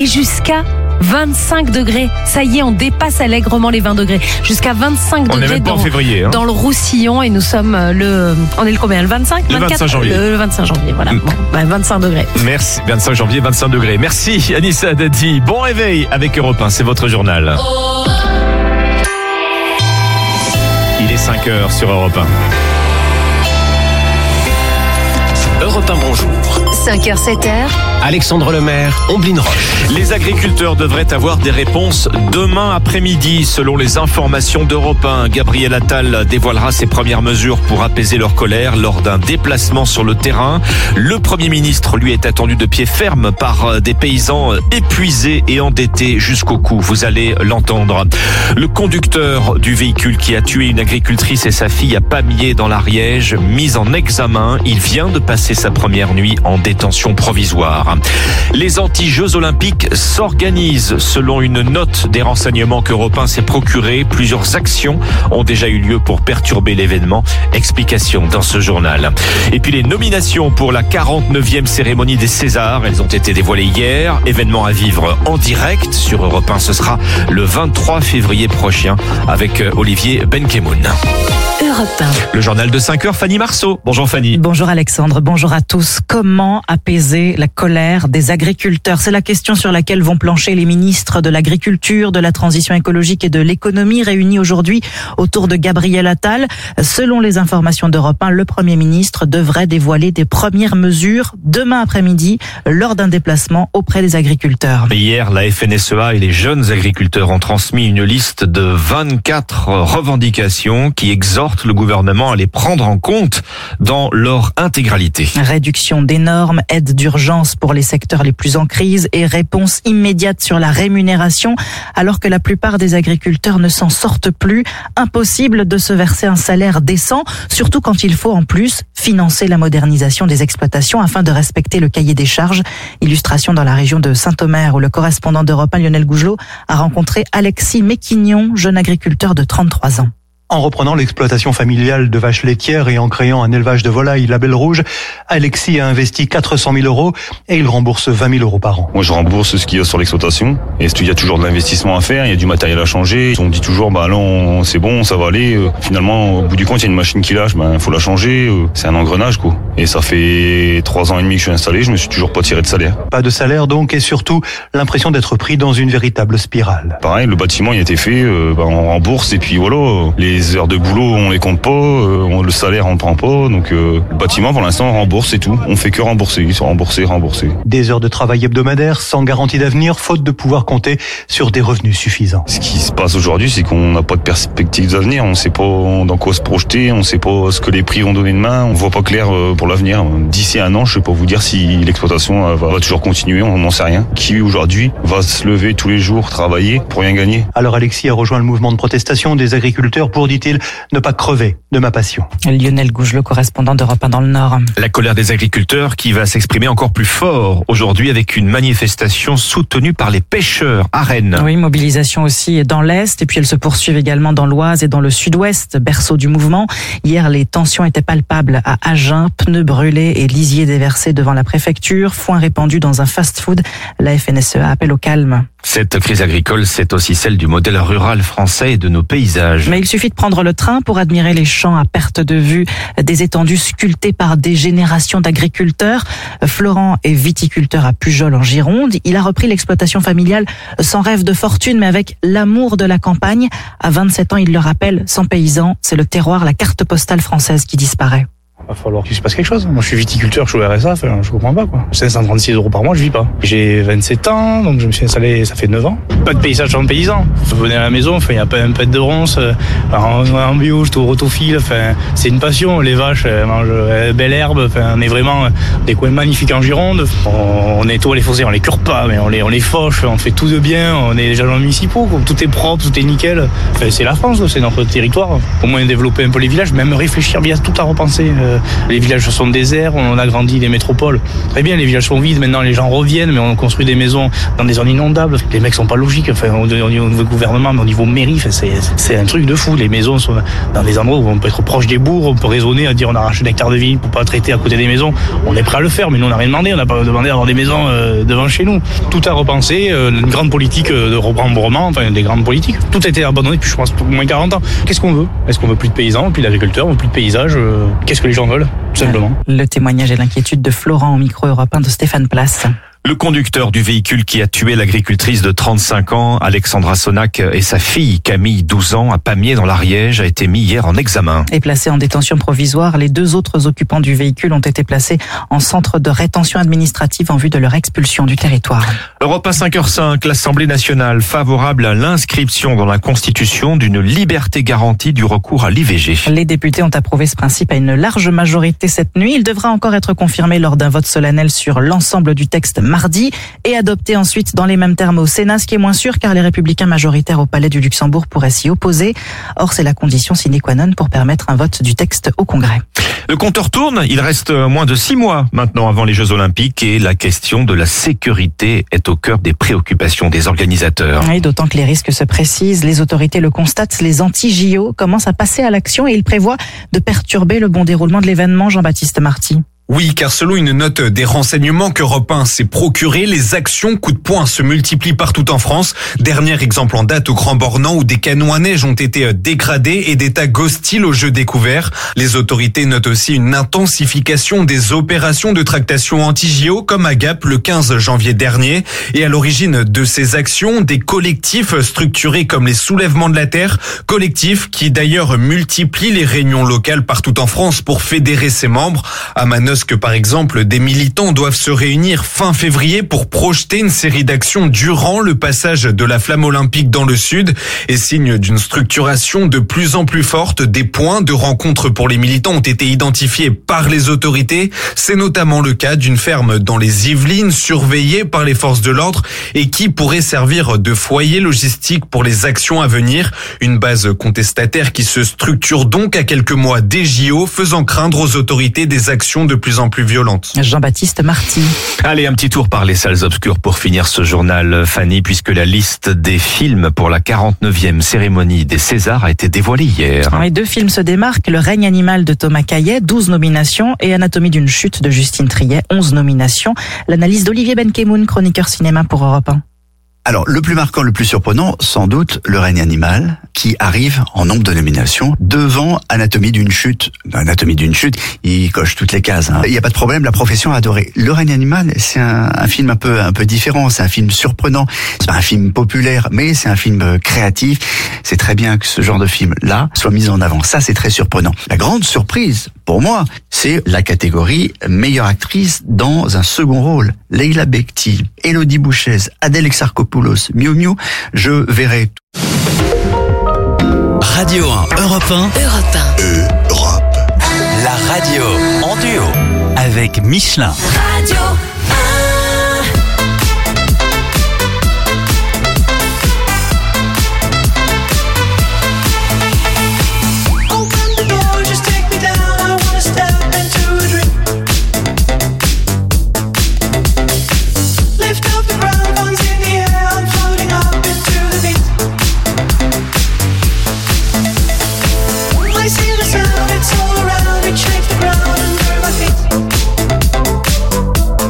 jusqu'à 25 degrés. Ça y est, on dépasse allègrement les 20 degrés. Jusqu'à 25 on degrés est même pas en février, dans le Roussillon et nous sommes on est le combien? Le 25? Le 25 janvier. Le 25 janvier, voilà. Bon, 25 degrés. Merci, 25 janvier, 25 degrés. Merci Anissa Dadi. Bon réveil avec Europe 1, c'est votre journal. Il est 5h sur Europe 1. Europe 1, bonjour. 5h, 7h. Alexandre Lemaire, Omblin Roche. Les agriculteurs devraient avoir des réponses demain après-midi, selon les informations d'Europe 1. Gabriel Attal dévoilera ses premières mesures pour apaiser leur colère lors d'un déplacement sur le terrain. Le Premier ministre, lui, est attendu de pied ferme par des paysans épuisés et endettés jusqu'au cou. Vous allez l'entendre. Le conducteur du véhicule qui a tué une agricultrice et sa fille à Pamiers dans l'Ariège, mis en examen. Il vient de passer sa première nuit en détention provisoire. Les anti-Jeux Olympiques s'organisent. Selon une note des renseignements qu'Europe 1 s'est procuré, plusieurs actions ont déjà eu lieu pour perturber l'événement. Explication dans ce journal. Et puis les nominations pour la 49e cérémonie des Césars, elles ont été dévoilées hier. Événement à vivre en direct sur Europe 1. Ce sera le 23 février prochain avec Olivier Benkemoun. Europe 1. Le journal de 5h, Fanny Marceau. Bonjour Fanny. Bonjour Alexandre, bonjour à tous. Comment apaiser la colère des agriculteurs? C'est la question sur laquelle vont plancher les ministres de l'Agriculture, de la Transition écologique et de l'Économie réunis aujourd'hui autour de Gabriel Attal. Selon les informations d'Europe 1, le Premier ministre devrait dévoiler des premières mesures demain après-midi lors d'un déplacement auprès des agriculteurs. Hier, la FNSEA et les jeunes agriculteurs ont transmis une liste de 24 revendications qui exhortent le gouvernement à les prendre en compte dans leur intégralité. Réduction des normes, aide d'urgence pour les secteurs les plus en crise et réponse immédiate sur la rémunération, alors que la plupart des agriculteurs ne s'en sortent plus. Impossible de se verser un salaire décent, surtout quand il faut en plus financer la modernisation des exploitations afin de respecter le cahier des charges. Illustration dans la région de Saint-Omer où le correspondant d'Europe 1, Lionel Gougelot, a rencontré Alexis Méquignon, jeune agriculteur de 33 ans. En reprenant l'exploitation familiale de vaches laitières et en créant un élevage de volailles label rouge, Alexis a investi 400 000 euros et il rembourse 20 000 euros par an. Moi, je rembourse ce qu'il y a sur l'exploitation. Et il y a toujours de l'investissement à faire, il y a du matériel à changer. On dit toujours, non, c'est bon, ça va aller. Finalement, au bout du compte, il y a une machine qui lâche, faut la changer. C'est un engrenage, quoi. Et ça fait 3 ans et demi que je suis installé, je me suis toujours pas tiré de salaire. Pas de salaire donc, et surtout l'impression d'être pris dans une véritable spirale. Pareil, le bâtiment, il a été fait, on rembourse et puis voilà. Les heures de boulot, on les compte pas, le salaire, on le prend pas. Donc, le bâtiment, pour l'instant, on rembourse et tout. On fait que rembourser. Ils sont remboursés. Des heures de travail hebdomadaires sans garantie d'avenir, faute de pouvoir compter sur des revenus suffisants. Ce qui se passe aujourd'hui, c'est qu'on n'a pas de perspective d'avenir. On sait pas dans quoi se projeter. On sait pas ce que les prix vont donner demain. On voit pas clair pour l'avenir. D'ici 1 an, je sais pas vous dire si l'exploitation va toujours continuer. On n'en sait rien. Qui aujourd'hui va se lever tous les jours, travailler pour rien gagner? Alors Alexis a rejoint le mouvement de protestation des agriculteurs pour, dit-il, ne pas crever de ma passion. Lionel Gougelot, correspondant d'Europe 1 dans le Nord. La colère des agriculteurs qui va s'exprimer encore plus fort aujourd'hui avec une manifestation soutenue par les pêcheurs à Rennes. Oui, mobilisation aussi dans l'Est et puis elles se poursuivent également dans l'Oise et dans le Sud-Ouest, berceau du mouvement. Hier, les tensions étaient palpables à Agen, pneus brûlés et lisiers déversés devant la préfecture, foin répandu dans un fast-food. La FNSEA appelle au calme. Cette crise agricole, c'est aussi celle du modèle rural français et de nos paysages. Mais il suffit de prendre le train pour admirer les champs à perte de vue, des étendues sculptées par des générations d'agriculteurs. Florent est viticulteur à Pujol en Gironde. Il a repris l'exploitation familiale sans rêve de fortune, mais avec l'amour de la campagne. À 27 ans, il le rappelle, sans paysan, c'est le terroir, la carte postale française qui disparaît. Il va falloir qu'il se passe quelque chose. Moi, je suis viticulteur, je suis au RSA, je comprends pas, quoi. 536 euros par mois, je vis pas. J'ai 27 ans, donc je me suis installé, ça fait 9 ans. Pas de paysage sans paysan. Vous venez à la maison, il y a pas un pet de ronce, en bio, je suis au rotophile, c'est une passion. Les vaches, elles mangent belle herbe, on est vraiment des coins magnifiques en Gironde. On nettoie les fossés, on les cure pas, mais on les fauche, on fait tout de bien, on est des agents municipaux, quoi. Tout est propre, tout est nickel. C'est la France, c'est notre territoire. Au moins développer un peu les villages, même réfléchir bien tout à repenser. les villages sont déserts, on a agrandi les métropoles. Très bien, les villages sont vides, maintenant les gens reviennent, mais on construit des maisons dans des zones inondables. Les mecs sont pas logiques, enfin, au niveau gouvernement, mais au niveau mairie, c'est un truc de fou. Les maisons sont dans des endroits où on peut être proche des bourgs, on peut raisonner à dire on arrache un hectare de ville pour pas traiter à côté des maisons. On est prêt à le faire, mais nous on n'a rien demandé, on n'a pas demandé d'avoir des maisons devant chez nous. Tout a repensé, une grande politique de remembrement, enfin des grandes politiques. Tout a été abandonné depuis je pense au moins 40 ans. Qu'est-ce qu'on veut ? Est-ce qu'on veut plus de paysans, plus d'agriculteurs, plus de paysages ? Qu'est-ce que les gens veulent ? Tout simplement. Le témoignage et l'inquiétude de Florent au micro européen de Stéphane Place. Le conducteur du véhicule qui a tué l'agricultrice de 35 ans, Alexandra Sonac, et sa fille Camille, 12 ans, à Pamiers dans l'Ariège, a été mis hier en examen. Et placés en détention provisoire, les 2 autres occupants du véhicule ont été placés en centre de rétention administrative en vue de leur expulsion du territoire. Europe 1 5h05, l'Assemblée nationale favorable à l'inscription dans la Constitution d'une liberté garantie du recours à l'IVG. Les députés ont approuvé ce principe à une large majorité cette nuit. Il devra encore être confirmé lors d'un vote solennel sur l'ensemble du texte mardi et adopté ensuite dans les mêmes termes au Sénat, ce qui est moins sûr car les Républicains majoritaires au Palais du Luxembourg pourraient s'y opposer. Or, c'est la condition sine qua non pour permettre un vote du texte au Congrès. Le compteur tourne, il reste moins de 6 mois maintenant avant les Jeux Olympiques et la question de la sécurité est au cœur des préoccupations des organisateurs. Oui, d'autant que les risques se précisent, les autorités le constatent, les anti-JO commencent à passer à l'action et ils prévoient de perturber le bon déroulement de l'événement. Jean-Baptiste Marty. Oui, car selon une note des renseignements qu'Europe 1 s'est procuré, les actions coup de poing se multiplient partout en France. Dernier exemple en date au Grand Bornand où des canons à neige ont été dégradés et des tags hostiles aux jeux découverts. Les autorités notent aussi une intensification des opérations de tractation anti-JO comme à Gap le 15 janvier dernier. Et à l'origine de ces actions, des collectifs structurés comme les Soulèvements de la Terre, collectifs qui d'ailleurs multiplient les réunions locales partout en France pour fédérer ses membres. À Manosque, par exemple, des militants doivent se réunir fin février pour projeter une série d'actions durant le passage de la flamme olympique dans le sud. Et signe d'une structuration de plus en plus forte, des points de rencontre pour les militants ont été identifiés par les autorités. C'est notamment le cas d'une ferme dans les Yvelines surveillée par les forces de l'ordre et qui pourrait servir de foyer logistique pour les actions à venir. Une base contestataire qui se structure donc à quelques mois des JO, faisant craindre aux autorités des actions de plus en plus violente. Jean-Baptiste Marty. Allez, un petit tour par les salles obscures pour finir ce journal, Fanny, puisque la liste des films pour la 49e cérémonie des Césars a été dévoilée hier. Les 2 films se démarquent, Le règne animal de Thomas Caillet, 12 nominations, et Anatomie d'une chute de Justine Triet, 11 nominations. L'analyse d'Olivier Benkemoun, chroniqueur cinéma pour Europe 1. Alors, le plus marquant, le plus surprenant, sans doute, Le règne animal, qui arrive en nombre de nominations, devant Anatomie d'une chute. Anatomie d'une chute, il coche toutes les cases. Il n'y a pas de problème, la profession a adoré. Le règne animal, c'est un film un peu différent, c'est un film surprenant. C'est pas un film populaire, mais c'est un film créatif. C'est très bien que ce genre de film-là soit mis en avant. Ça, c'est très surprenant. La grande surprise, pour moi, c'est la catégorie meilleure actrice dans un second rôle. Leila Bekti, Élodie Bouchez, Adèle Exarchopoulos, Miu Miu, je verrai tout. Radio 1, Europe 1. Europe 1. Europe. La radio en duo avec Michelin. Radio 1.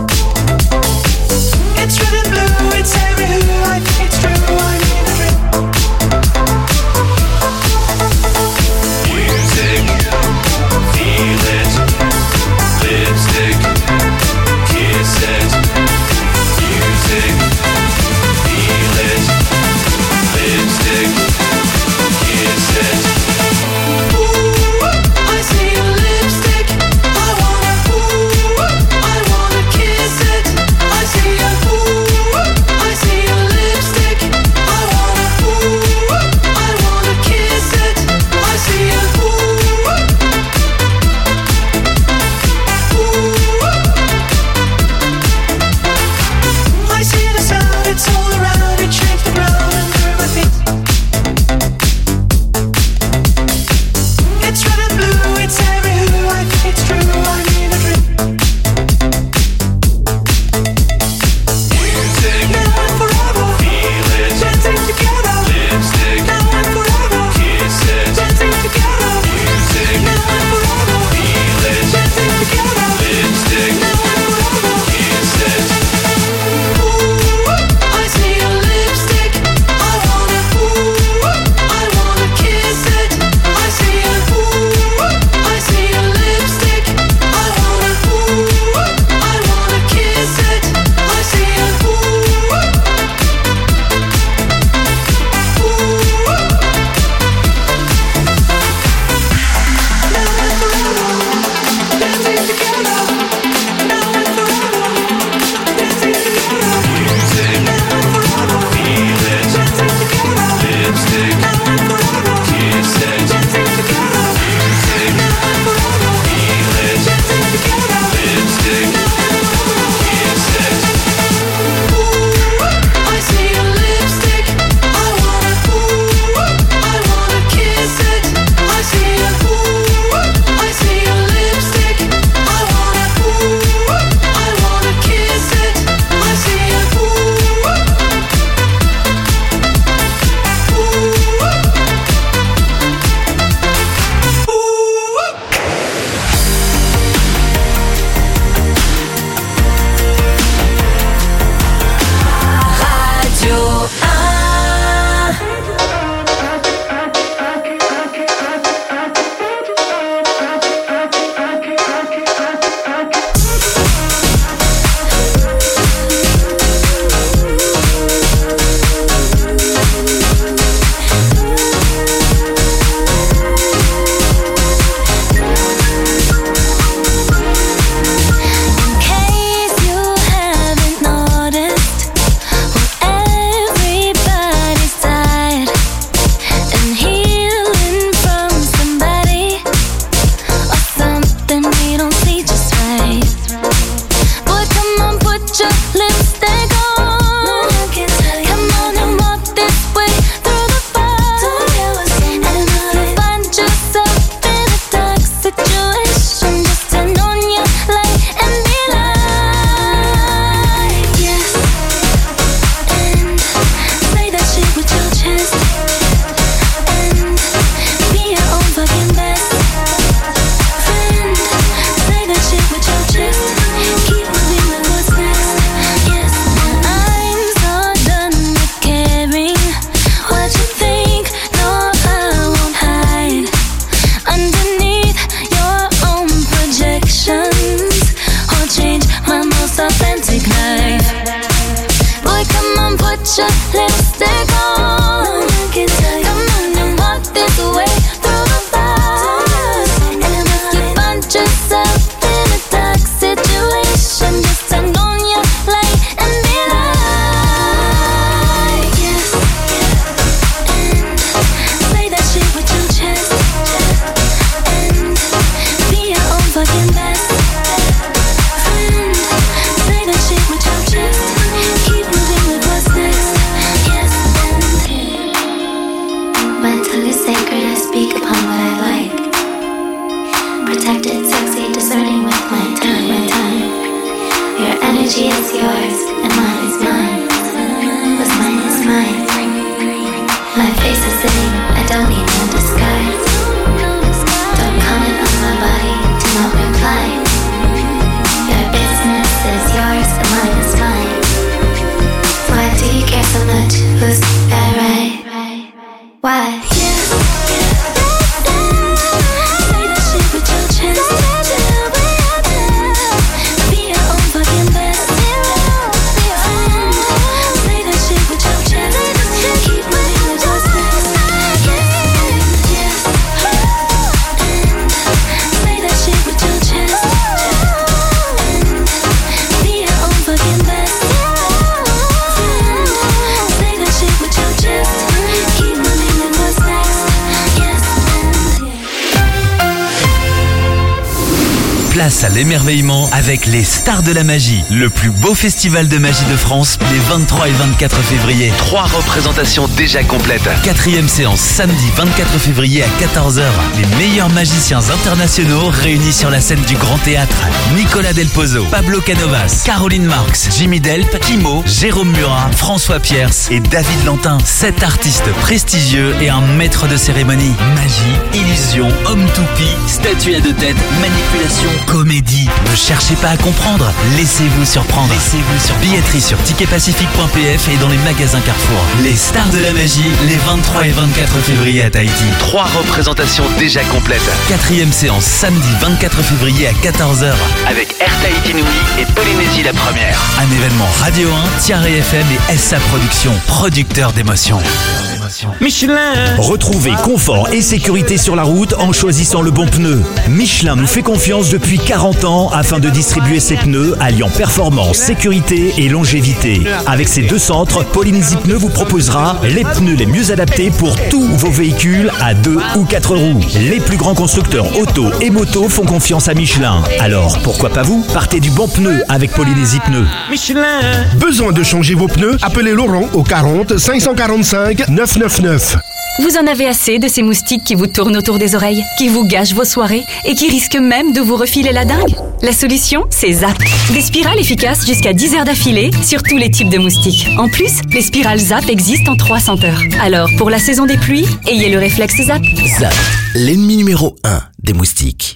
Place à l'émerveillement avec les Stars de la Magie, le plus beau festival de magie de France, les 23 et 24 février. 3 représentations déjà complètes. 4e séance samedi 24 février à 14h. Les meilleurs magiciens internationaux réunis sur la scène du Grand Théâtre. Nicolas Del Pozo, Pablo Canovas, Caroline Marx, Jimmy Delp, Kimo, Jérôme Murat, François Pierce et David Lantin. 7 artistes prestigieux et un maître de cérémonie. Magie, illusion, homme toupie, statue à 2 têtes, manipulation, comédie. Ne cherchez pas à comprendre, laissez-vous surprendre. Billetterie sur ticketpacifique.pf et dans les magasins Carrefour. Les Stars de la Magie, les 23 et 24 février à Tahiti. 3 représentations déjà complètes. 4e séance samedi 24 février à 14h avec Air Tahiti Nui et Polynésie la première. Un événement Radio 1, Tiare FM et SA Productions, producteur d'émotions. Michelin. Retrouvez confort et sécurité sur la route en choisissant le bon pneu. Michelin nous fait confiance depuis 40 ans afin de distribuer ses pneus alliant performance, sécurité et longévité. Avec ses 2 centres, Polynésie Pneus vous proposera les pneus les mieux adaptés pour tous vos véhicules à 2 ou 4 roues. Les plus grands constructeurs auto et moto font confiance à Michelin. Alors pourquoi pas vous? Partez du bon pneu avec Polynésie Pneus. Michelin. Besoin de changer vos pneus? Appelez Laurent au 40 545 999. Vous en avez assez de ces moustiques qui vous tournent autour des oreilles, qui vous gâchent vos soirées et qui risquent même de vous refiler la dingue? La solution, c'est Zap. Des spirales efficaces jusqu'à 10 heures d'affilée sur tous les types de moustiques. En plus, les spirales Zap existent en 3 senteurs. Alors, pour la saison des pluies, ayez le réflexe Zap. Zap, l'ennemi numéro 1 des moustiques.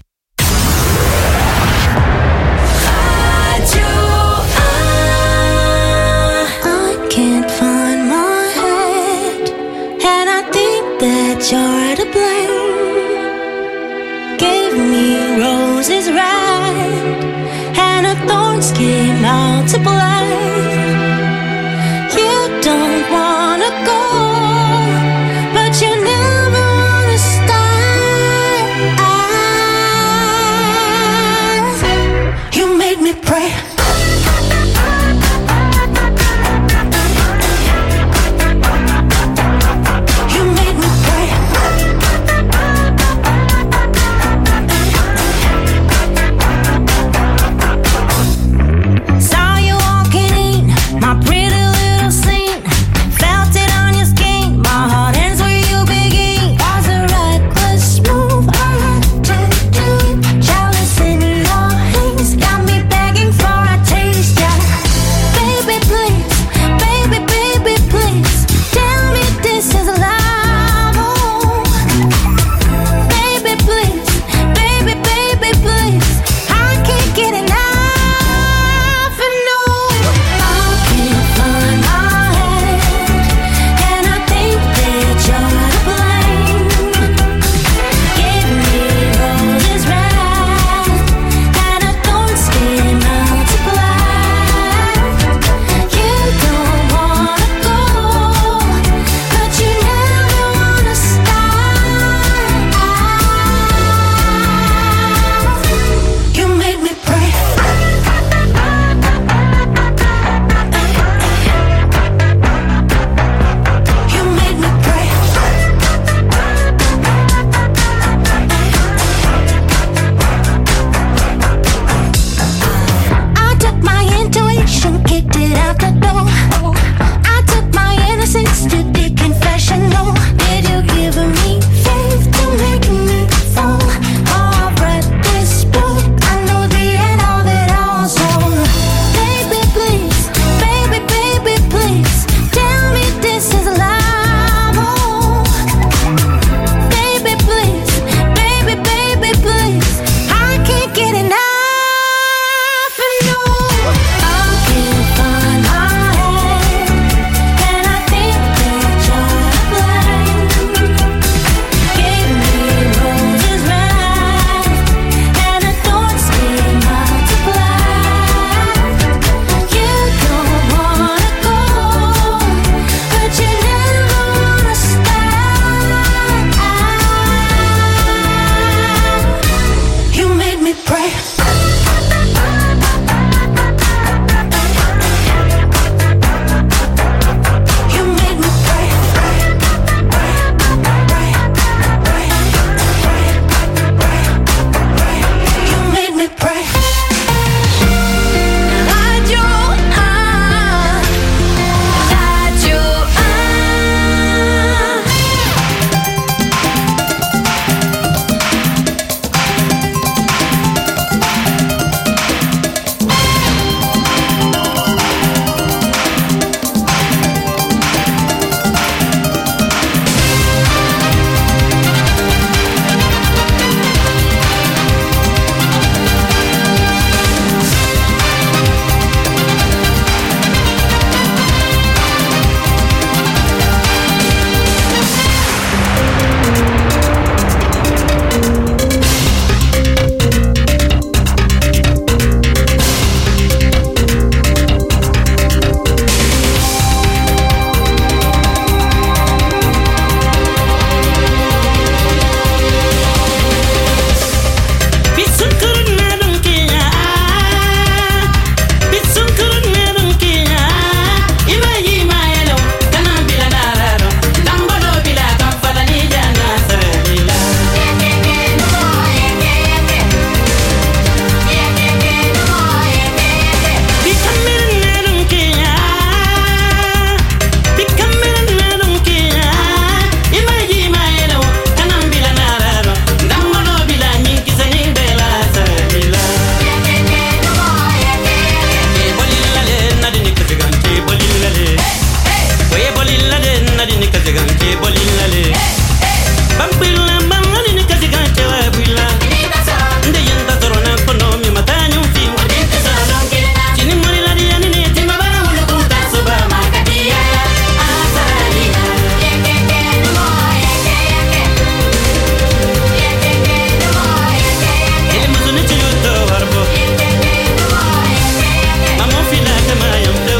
You're to blame. Gave me roses red, and her thorns came out to play. You don't wanna go, but you never wanna stay. You made me pray. Saw you walking in nadini kaziganke bolilale bambilla mamani kaziganke wabilla nde yenda torona konomi matanyu fi chini mori la dia ni timba bana hulu kuta suba makadia azalina yeke no yeke ele muzuni chiluto warbo mamo fila kama yamdo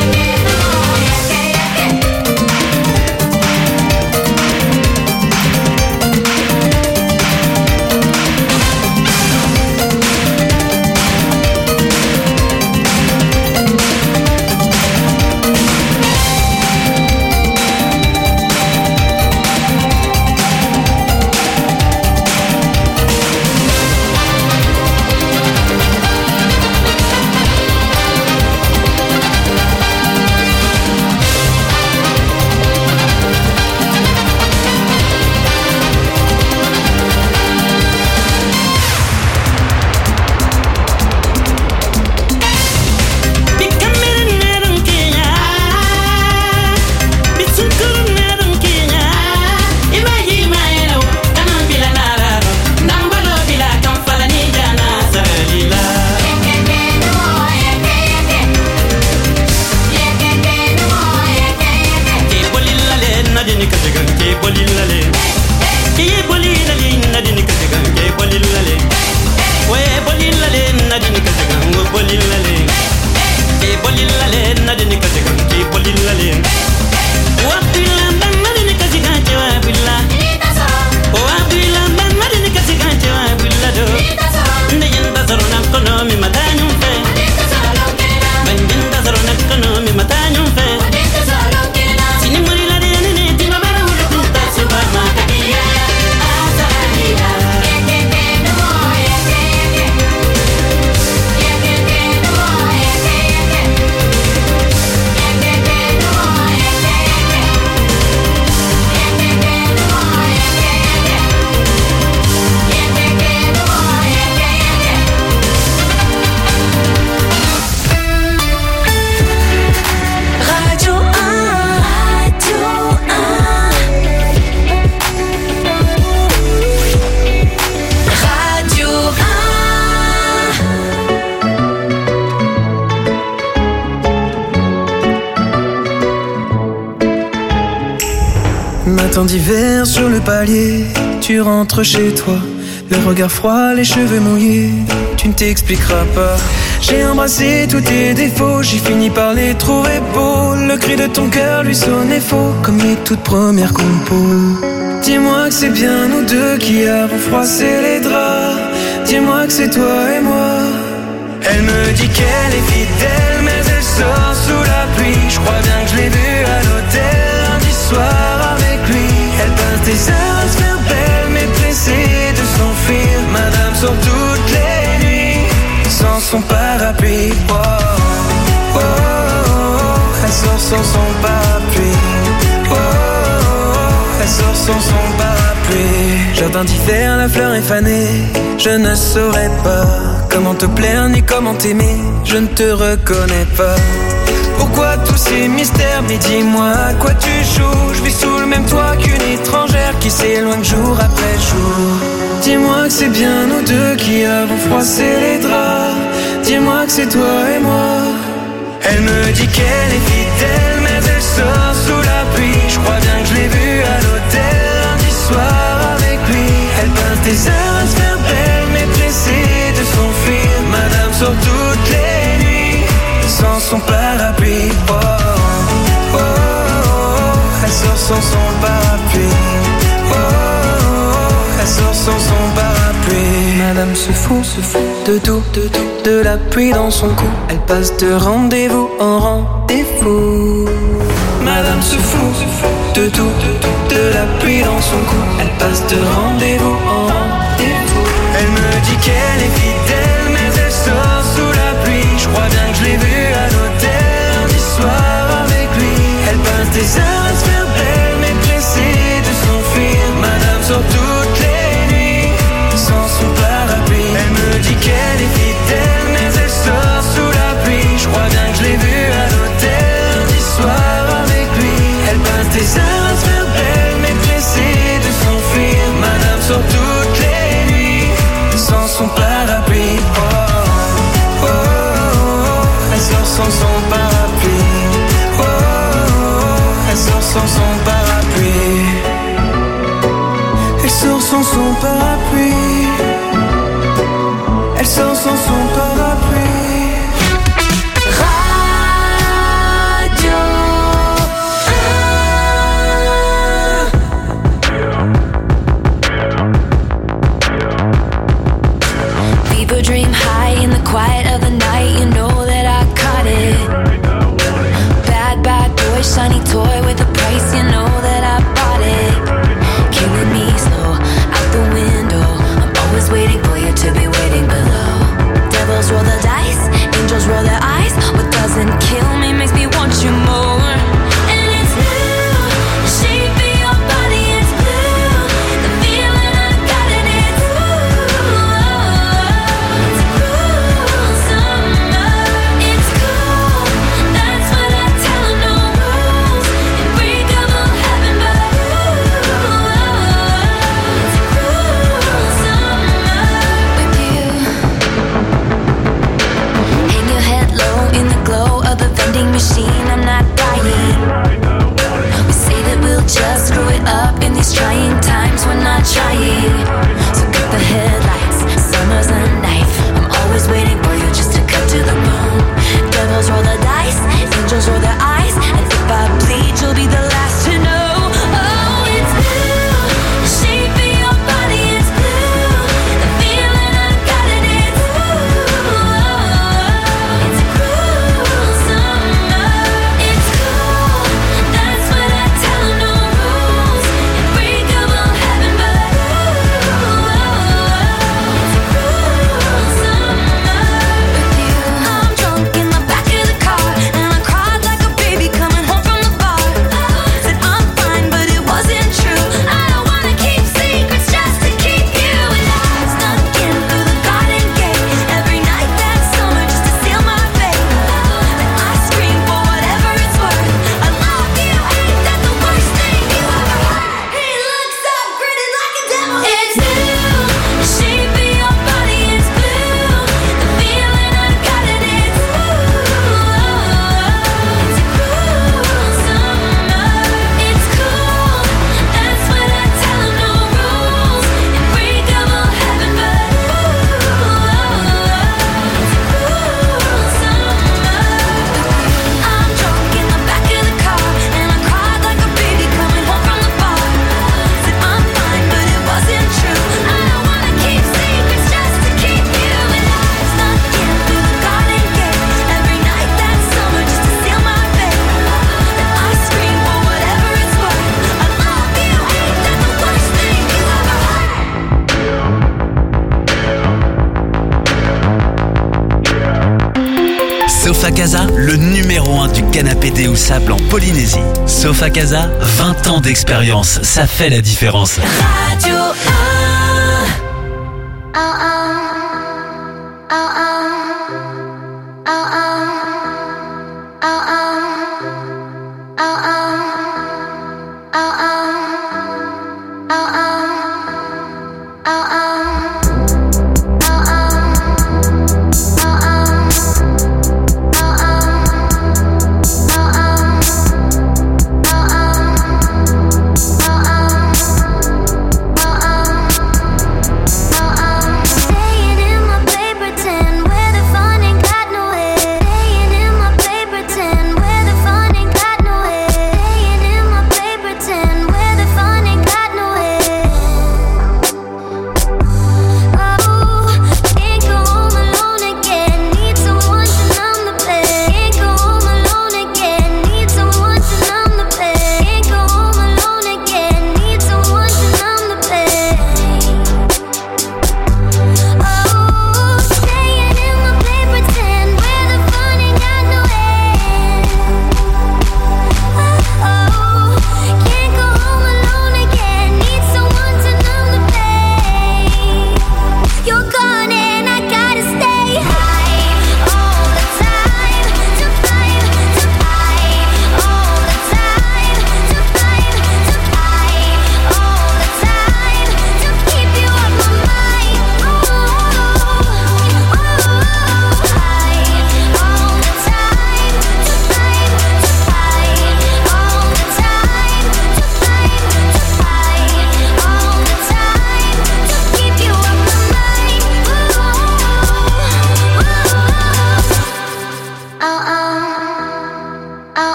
Matin d'hiver sur le palier, tu rentres chez toi, le regard froid, les cheveux mouillés, tu ne t'expliqueras pas. J'ai embrassé tous tes défauts, j'ai fini par les trouver beaux. Le cri de ton cœur lui sonnait faux, comme les toutes premières compos. Dis-moi que c'est bien nous deux qui avons froissé les draps. Dis-moi que c'est toi et moi. Elle me dit qu'elle est fidèle, mais elle sort sous la pluie. Je crois bien que je l'ai vue à l'hôtel lundi soir avec lui. Elle passe des heures à se faire belle, mais pressée de s'enfuir. Madame sort toutes les nuits sans son parapluie. Oh, oh, oh, oh. Elle sort sans son parapluie. Oh, oh, oh. Elle sort sans son parapluie. Jardin d'hiver, la fleur est fanée. Je ne saurais pas comment te plaire ni comment t'aimer. Je ne te reconnais pas. Pourquoi tous ces mystères? Mais dis-moi à quoi tu joues. Je vis sous le même toit qu'une étrangère qui s'éloigne jour après jour. Dis-moi que c'est bien nous deux qui avons froissé les draps. Dis-moi que c'est toi et moi. Elle me dit qu'elle est fidèle, mais elle sort sous la pluie. Je crois bien que je l'ai vue à l'hôtel lundi soir avec lui. Elle passe des heures à se faire belle, mais pressée de s'enfuir. Madame sort toutes les nuits sans son parapluie. Oh, oh, oh, oh. Elle sort sans son parapluie. Oh, oh, oh. Elle sort sans son parapluie. Madame se fout de tout, de la pluie dans son cou. Elle passe de rendez-vous en rendez-vous. Madame se fout de tout, de la pluie dans son cou. Elle passe de rendez-vous en rendez-vous. Elle me dit qu'elle est fidèle, mais elle sort sous la pluie. Je crois bien que je l'ai vue à l'hôtel lundi soir avec lui. Elle passe des heures à se faire belle, mais pressée de s'enfuir. Madame sort toutes les nuits sans son parapluie. Elle me dit qu'elle est fidèle, mais elle sort sous la pluie. Je crois bien que je l'ai vue à l'hôtel lundi soir avec lui. Elle passe des heures sans son parapluie. Elle sort sans son parapluie. People dream high in the quiet of the night. You know that I caught it. Bad, bad boy, shiny toy with a price. You know that I bought it. Killing me slow, out the window. I'm always waiting for you to be waiting below. Devils roll the dice, angels roll their eyes. What doesn't kill me makes me want you more. And it's blue, the shape of your body is blue. The feeling I got in it's it's cruel summer. It's cool, that's what I tell her, no rules. Unbreakable heaven, but it's cruel summer with you. Hang your head low in the glow of the vending machine. I'm not dying. We say that we'll just screw it up in these trying times. We're not trying. So cut the headlights. Summer's a knife. I'm always waiting for you just to cut to the bone. Devils roll the dice. Angels roll their eyes. And if I bleed, you'll be the last to know. Oh, it's blue. The shape of your body is blue. The feeling I got in it's it's cruel summer. It's cool. That's what I tell her, no rules. Unbreakable heaven, but it's cruel summer with you. I'm drunk in the back of the car, and I cried like a baby coming home from the bar. Said I'm fine, but it wasn't true. I don't wanna keep secrets just to keep you. And I snuck in through the garden gate every night that summer just to seal my fate. Then I scream for whatever it's worth. I love you, ain't that the worst thing you ever heard? He looks up, grinning like a devil. It's blue, the shape of your body is blue. The feeling I got in it's it's cruel summer. It's cool, that's what I tell him, no rules. Unbreakable heaven, but it's cruel summer. I'm drunk in the back of the car, and I cried like a baby coming home from the bar. Said I'm fine, but it wasn't true. I don't wanna keep secrets just to keep you. And I snuck in through the garden gate every night that summer just to seal my fate. Then I scream for whatever it's worth. I love you, ain't that the worst thing you ever heard? Sofacasa, le numéro 1 du canapé déhoussable en Polynésie. Sofacasa, 20 ans d'expérience, ça fait la différence. Radio 1.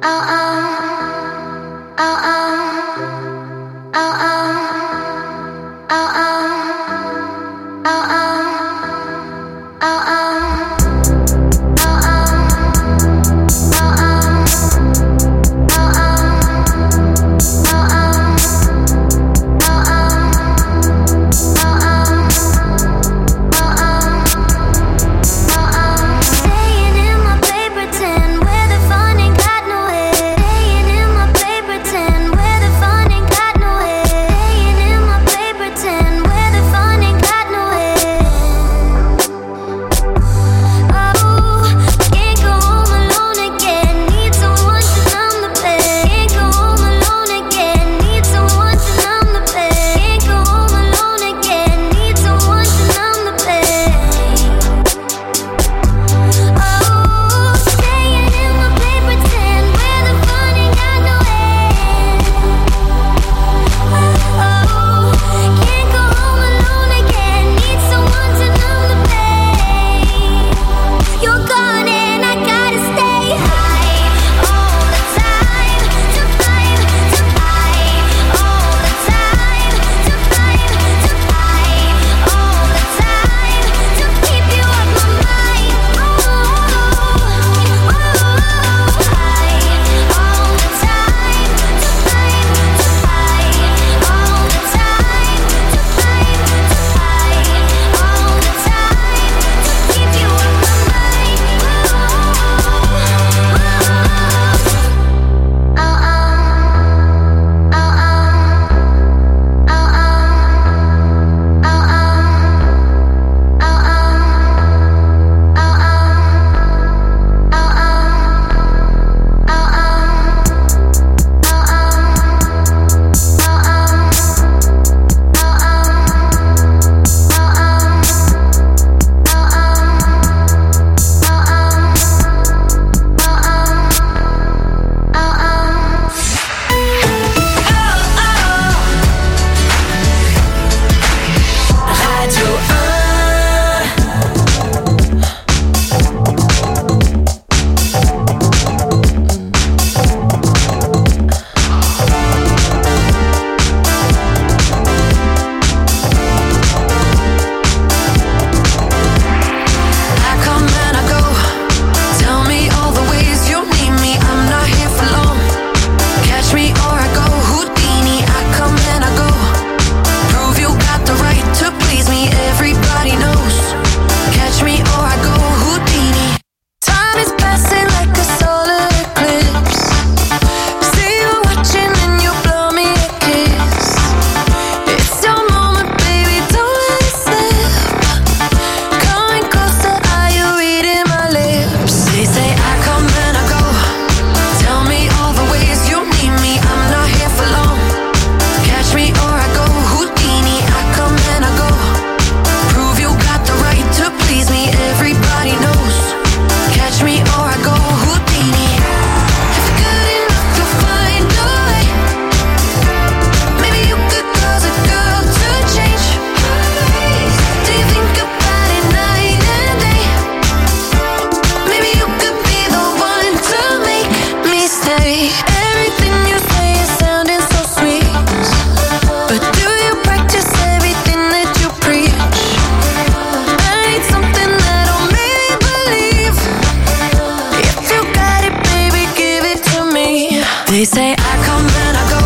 They say I come and I go.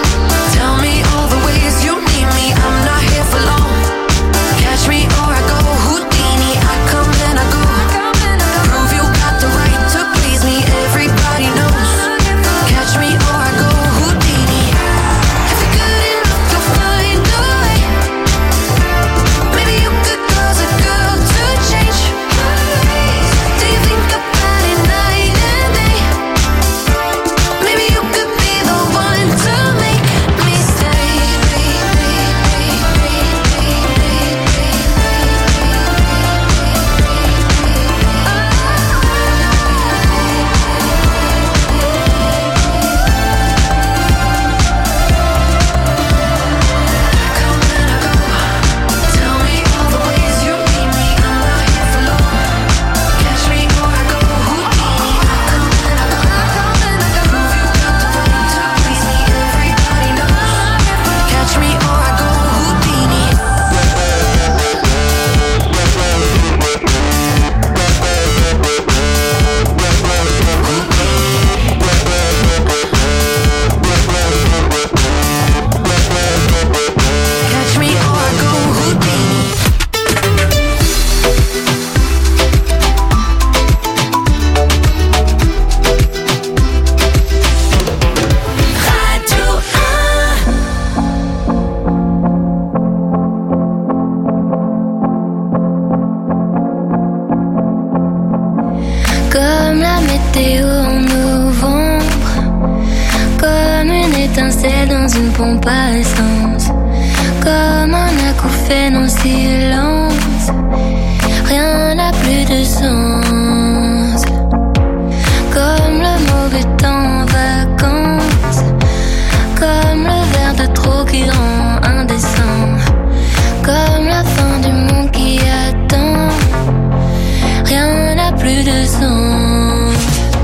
Tell me all the ways you need me. I'm not here for long. Catch me or I go Houdini. I come and I go. Prove you got the right to please me. Everybody knows. Catch me or I go Houdini. If you're good enough, you'll find a way. Maybe you could cause a girl to change. Do you think about it night and day? Maybe you could be une pompe à essence, comme un acouphène en silence. Rien n'a plus de sens, comme le mauvais temps en vacances, comme le verre de trop qui rend indécent, comme la fin du monde qui attend. Rien n'a plus de sens.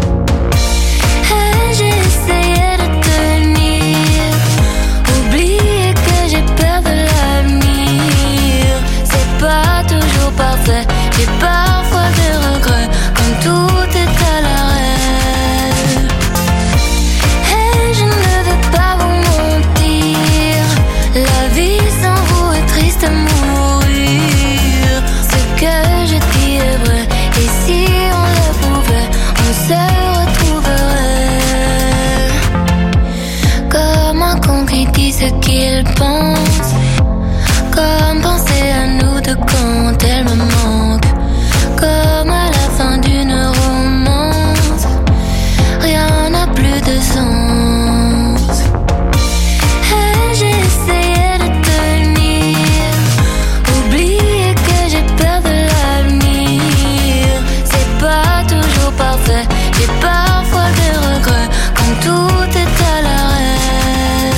Et j'ai essayé de tenir, oublier que j'ai peur de l'avenir. C'est pas toujours parfait, j'ai parfois des regrets, comme tout est à l'arrêt. Et je ne veux pas vous mentir, la vie sans vous est triste à mourir. Ce que je dis est vrai, et si on le pouvait, on se retrouverait. Comme un con qui dit ce qu'il pense, comme penser à nous deux quand elle me manque, comme à la fin d'une romance. Rien n'a plus de sens. Et j'ai essayé de tenir, oublier que j'ai peur de l'avenir. C'est pas toujours parfait, j'ai parfois des regrets, quand tout est à l'arrêt.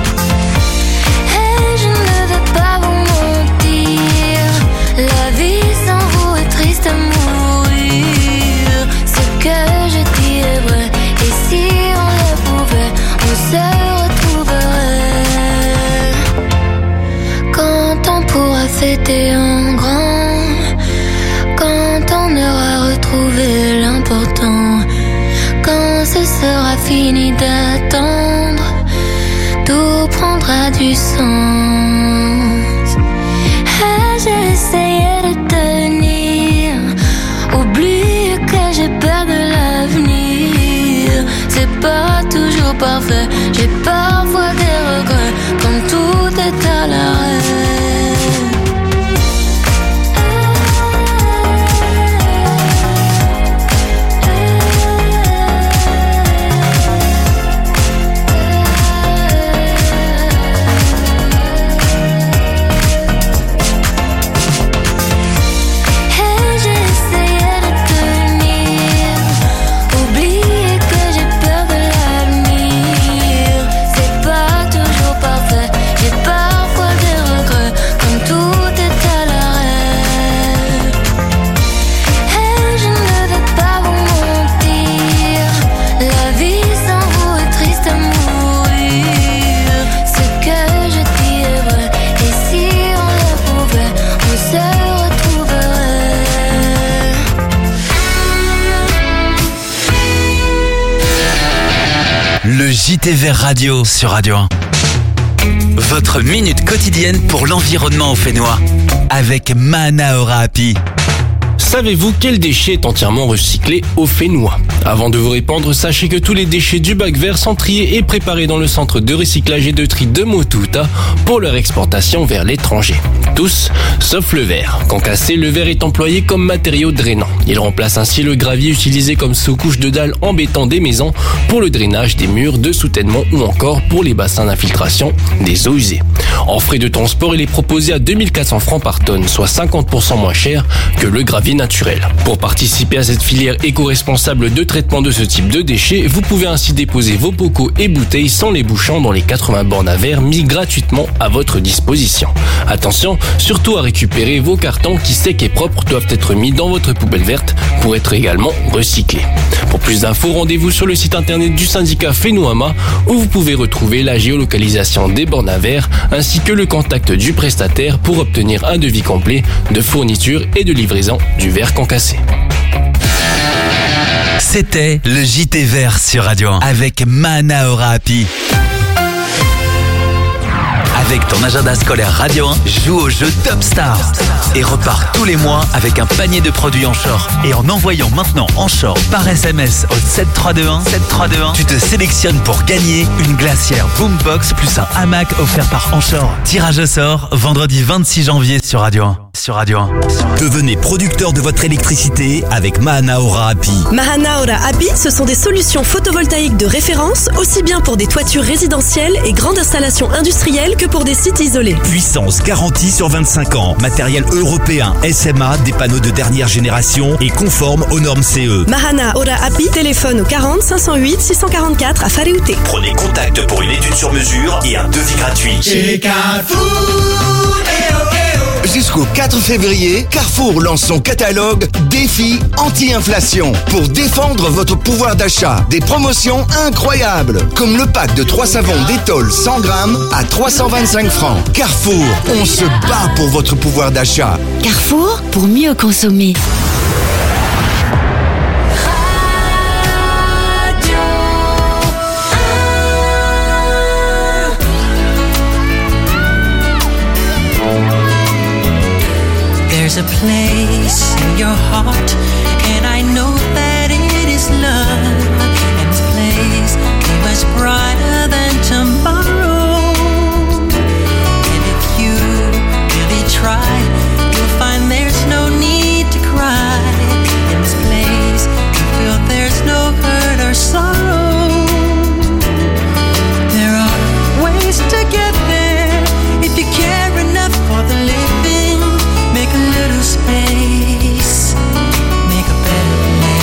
Et je ne veux pas vous mentir, la vie sans vous est triste à mourir. Ce que je dis est vrai, et si on le pouvait, on se retrouverait. Quand on pourra fêter en grand, quand on aura retrouvé l'important, quand ce sera fini d'attendre, tout prendra du sens. Et j'ai essayé de tenir, oublier que j'ai peur de l'avenir. C'est pas toujours parfait, j'ai parfois des regrets, quand tout est à l'arrêt. Le JT Vert Radio sur Radio 1. Votre minute quotidienne pour l'environnement au Fénois avec Manaora Happy. Savez-vous quel déchet est entièrement recyclé au Fénois? Avant de vous répondre, sachez que tous les déchets du bac vert sont triés et préparés dans le centre de recyclage et de tri de Motouta pour leur exportation vers l'étranger. Tous, sauf le verre. Concassé, le verre est employé comme matériau drainant. Il remplace ainsi le gravier utilisé comme sous-couche de dalles en béton des maisons pour le drainage des murs de soutènement ou encore pour les bassins d'infiltration des eaux usées. En frais de transport, il est proposé à 2400 francs par tonne, soit 50% moins cher que le gravier naturel. Pour participer à cette filière éco-responsable de traitement de ce type de déchets, vous pouvez ainsi déposer vos bocaux et bouteilles sans les bouchons dans les 80 bornes à verre mis gratuitement à votre disposition. Attention, surtout à récupérer vos cartons qui secs et propres doivent être mis dans votre poubelle verte pour être également recyclés. Pour plus d'infos, rendez-vous sur le site internet du syndicat Fénoama où vous pouvez retrouver la géolocalisation des bornes à verre ainsi que le contact du prestataire pour obtenir un devis complet de fourniture et de livraison du verre concassé. C'était le JT Vert sur Radio 1 avec Manaora Happy. Avec ton agenda scolaire Radio 1, joue au jeu Top Star et repars tous les mois avec un panier de produits Anchor. Et en envoyant maintenant Anchor par SMS au 7321, tu te sélectionnes pour gagner une glacière Boombox plus un hamac offert par Anchor. Tirage au sort vendredi 26 janvier sur Radio 1. Devenez producteur de votre électricité avec Mahana Aura API. Mahana Aura API, ce sont des solutions photovoltaïques de référence, aussi bien pour des toitures résidentielles et grandes installations industrielles que pour des sites isolés. Puissance garantie sur 25 ans. Matériel européen SMA, des panneaux de dernière génération et conforme aux normes CE. Mahana Aura API, téléphone au 40 508 644 à Faréouté. Prenez contact pour une étude sur mesure et un devis gratuit. Chez Carrefour, Jusqu'au 4 février, Carrefour lance son catalogue Défi anti-inflation pour défendre votre pouvoir d'achat. Des promotions incroyables, comme le pack de 3 savons Dettol 100 grammes à 325 francs. Carrefour, on se bat pour votre pouvoir d'achat. Carrefour, pour mieux consommer. There's a place in your heart, and I know that it is love. And this place is much brighter than tomorrow. And if you really try, you'll find there's no need to cry. In this place, you feel there's no hurt or sorrow. There are ways to get there if you care enough for the living. Make a little space, make a better place.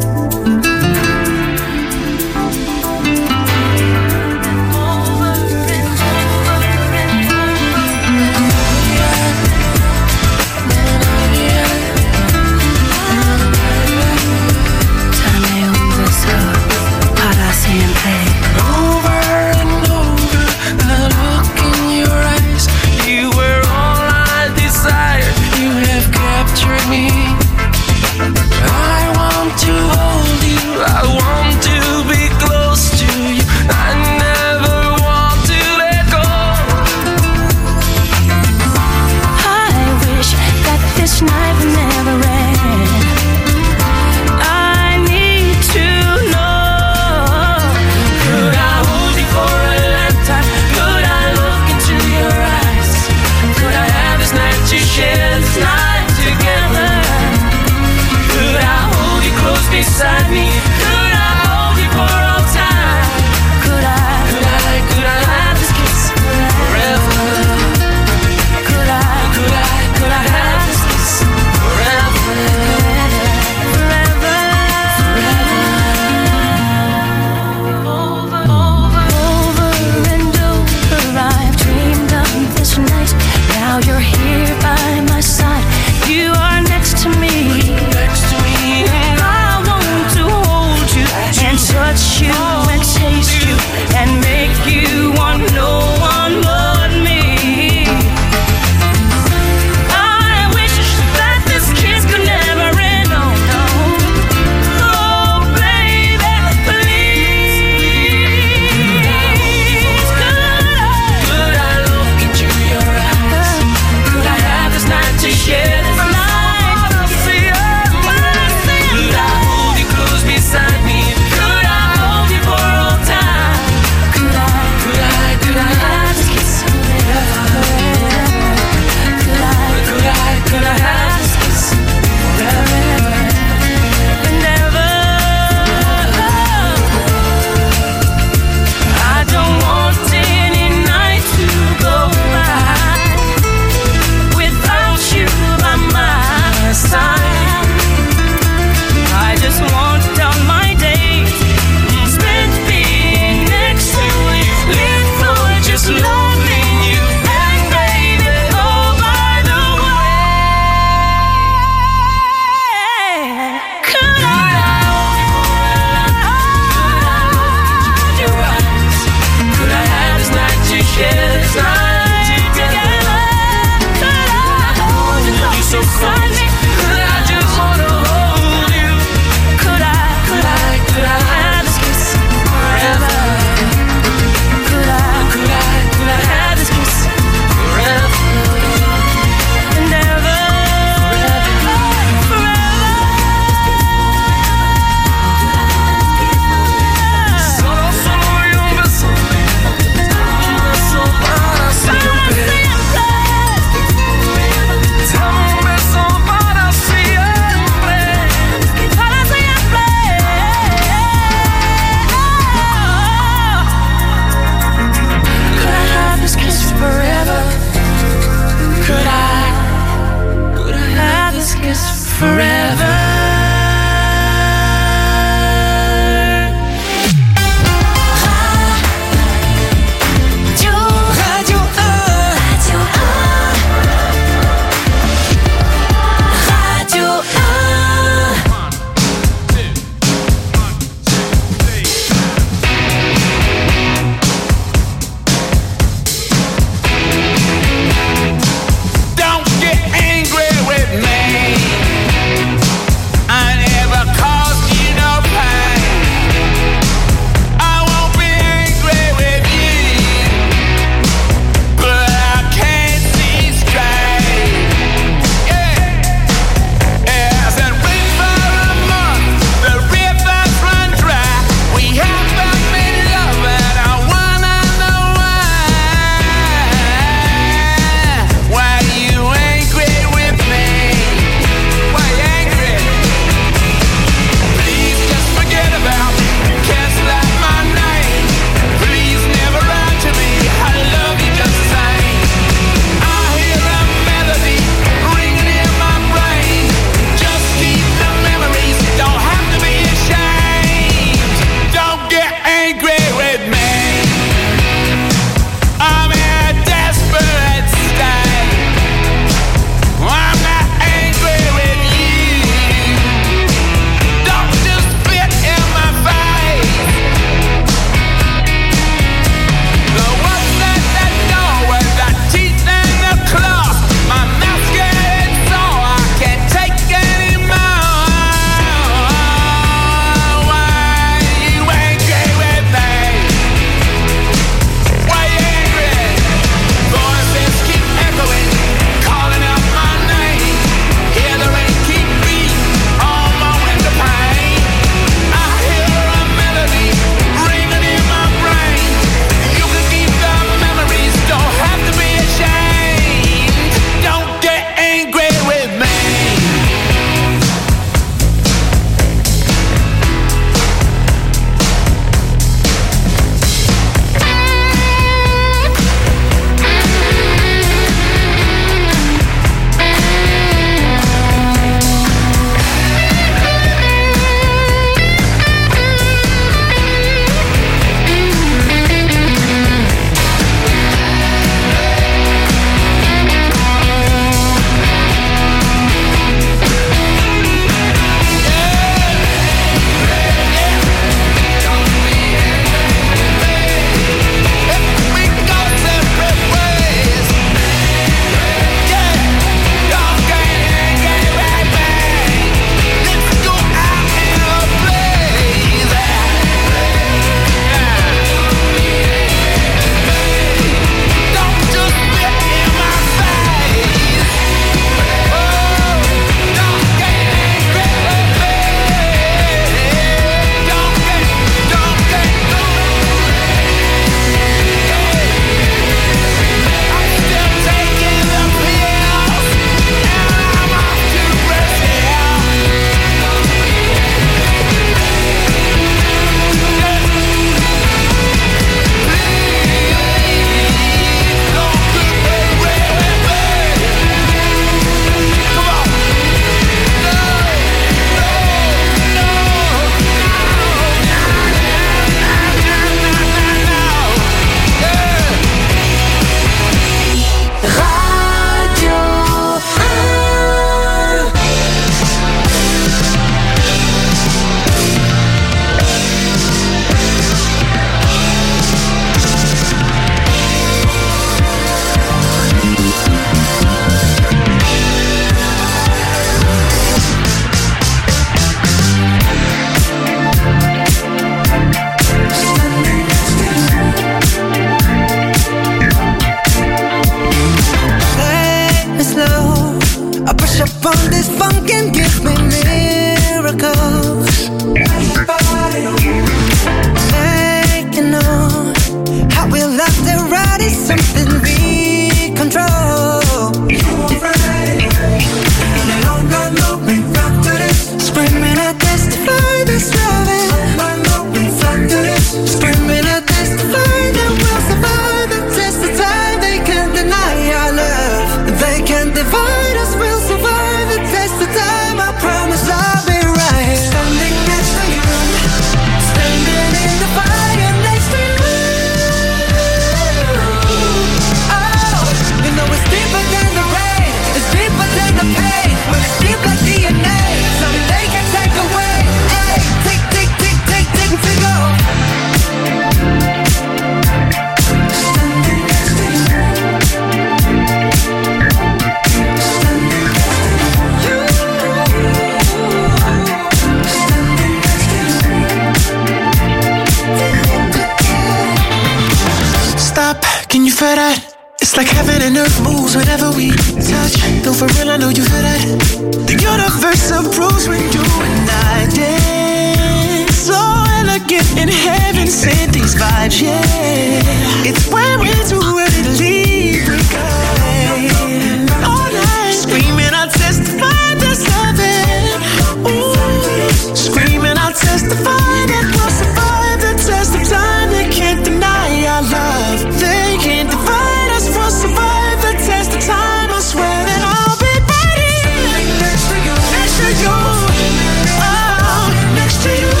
stop, can you feel that? It's like heaven and earth moves whenever we touch. No, for real, I know you feel that. The universe approves when you and I dance. So elegant in heaven, send these vibes, yeah. It's when we're too ready to leave, we go all night, screaming, I'll testify this loving. Ooh, screaming, I'll testify that we'll survive the test of time. They can't deny our love. They can't divide us. We'll survive the test of time. I swear that I'll be right here next to you, next to you, oh, next to you.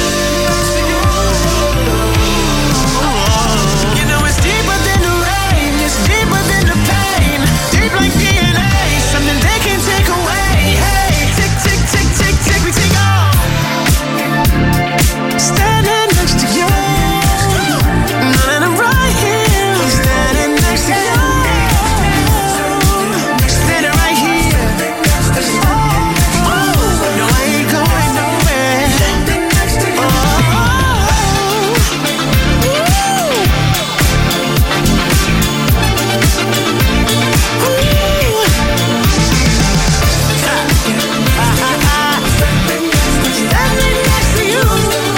You know it's deeper than the rain, it's deeper than the pain, deep like DNA, something they can't take away. Hey, tick, tick, tick, tick, tick, we take off. Standing next to you, and I'm right here, standing next to you, standing right here. No, I ain't going nowhere. Standing next to you.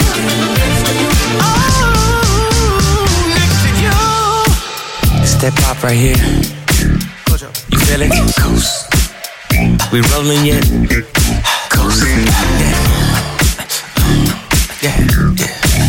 Step up right here. You feel it? Coast. We rolling yet? Coast. Yeah. Yeah.